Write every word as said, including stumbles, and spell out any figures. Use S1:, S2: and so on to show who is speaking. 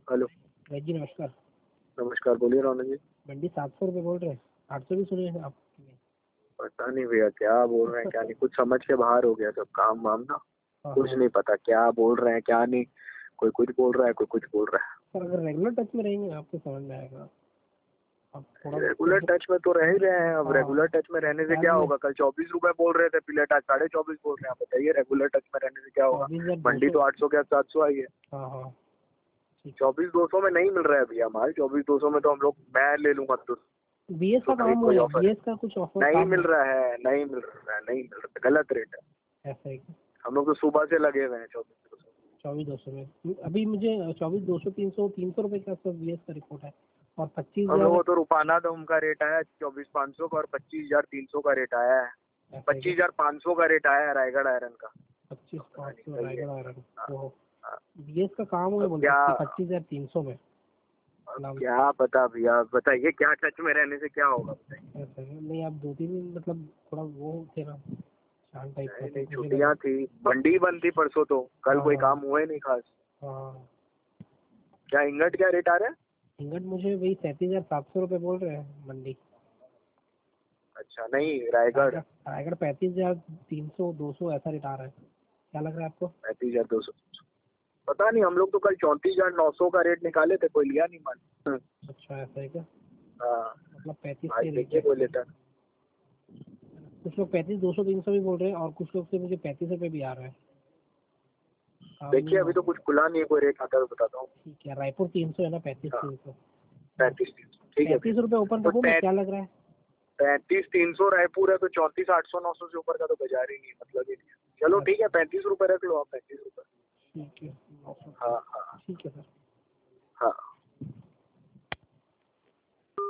S1: Hello.
S2: भाई जी नमस्कार।
S1: नमस्कार, बोलिए रौनक जी।
S2: मंडी सात सौ रुपये बोल रहे हैं, आठ सौ भी सुने हैं आप?
S1: पता नहीं भैया क्या बोल रहे हैं क्या नहीं, कुछ समझ के बाहर हो गया सब काम वाम ना।
S2: हाँ
S1: कुछ
S2: हाँ।
S1: नहीं पता क्या बोल रहे हैं क्या नहीं। कोई कुछ बोल रहा है, कोई कुछ बोल रहा है।
S2: सर अगर रेगुलर टच में रहेंगे आपको समझ में आएगा। अब थोड़ा
S1: रेगुलर टच में तो रह ही रहे हैं। अब
S2: हाँ,
S1: रेगुलर टच में रहने से क्या
S2: में
S1: होगा? कल चौबीस रुपए बोल रहे थे, प्लेट आज साढ़े चौबीस बोल रहे हैं। आप बताइए रेगुलर टच में रहने से क्या होगा?
S2: चौबीस हजार दो
S1: मंडी
S2: सौ
S1: तो आठ सौ के सात सौ आई है।
S2: हाँ हाँ ठीक।
S1: चौबीस दो सौ में नहीं मिल रहा है भैया माल। चौबीस दो सौ में तो हम लोग मैं ले लूंगा तो
S2: बी एस
S1: तो
S2: का
S1: भाई
S2: काम
S1: कोई
S2: है,
S1: ऑफर
S2: बी एस का कुछ ऑफर
S1: नहीं
S2: काम
S1: मिल
S2: है
S1: रहा है, नहीं मिल रहा है, नहीं मिल रहा है, गलत रेट है।
S2: ऐसा है।
S1: हम लोग तो सुबह से लगे हुए हैं चौबीस दो सौ।
S2: चौबीस दो सौ में अभी मुझे चौबीस दो सौ तीन सौ तीन सौ रुपये के आसपास बी एस का रिपोर्ट है और पच्चीस
S1: हम
S2: हजार
S1: लोगों तो रुपाना तो उनका रेट आया चौबीस पाँच सौ का और पच्चीस हजार तीन सौ का रेट आया है। पच्चीस हजार पाँच सौ का रेट आया है रायगढ़ आयरन का।
S2: पच्चीस पाँच सौ
S1: सही है।
S2: रायगढ़ आयरन
S1: हाँ,
S2: तो
S1: हाँ।
S2: बी एस का काम है
S1: अब
S2: बोल
S1: क्या
S2: सकते पच्चीस हजार तीन सौ में।
S1: अब क्या पता भैया, बताइए क्या टच में रहने से क्या होगा बताइए।
S2: ऐसा है नहीं, आप दो तीन दिन मतलब थोड़ा वो थे ना, शांत टाइप का
S1: नहीं
S2: तो
S1: नहीं,
S2: मुझे लगा।
S1: छुट्टियां थी, मंडी बंद थी परसों तो कल कोई
S2: हाँ
S1: काम हुआ ही नहीं खास।
S2: हाँ।
S1: क्या इंगट क्या रेट आ रहा है?
S2: इंगट मुझे वही सैंतीस हजार सात सौ रुपये बोल रहे हैं मंडी।
S1: अच्छा नहीं, रायगढ़
S2: रायगढ़ रायगढ़ पैंतीस हजार तीन सौ दो सौ ऐसा रेट आ रहा है। क्या लग रहा है आपको?
S1: पैंतीस हजार दो सौ। पता नहीं, हम लोग तो कल चौंतीस हजार नौ सौ का रेट निकाले थे, कोई लिया नहीं मान।
S2: अच्छा ऐसा है क्या?
S1: हाँ
S2: मतलब पैंतीस
S1: भाई
S2: के
S1: देखिए कोई
S2: रिजेक्ट।
S1: लेता।
S2: कुछ लोग पैंतीस दो सौ तीन सौ भी बोल रहे हैं और कुछ लोग से मुझे पैंतीस रुपये भी आ रहा है।
S1: देखिए
S2: हम
S1: अभी तो कुछ खुला नहीं है, कोई रेट आता है तो बताता हूँ।
S2: ठीक है, रायपुर तीन सौ है ना, पैंतीस
S1: हाँ
S2: तीन सौ
S1: पैंतीस तीन सौ ठीक है
S2: पैंतीस
S1: भैया।
S2: रुपये ओपन
S1: तो
S2: रखूँ मैं, क्या लग रहा है?
S1: पैंतीस तीन सौ रायपुर है तो चौंतीस आठ सौ नौ सौ से ऊपर का तो बाजार ही नहीं है, मतलब ही नहीं है। चलो ठीक है, पैंतीस रुपए रख लो आप, पैंतीस रुपए।
S2: ठीक है नौ सौ
S1: हाँ हाँ
S2: ठीक है सर।
S1: हाँ।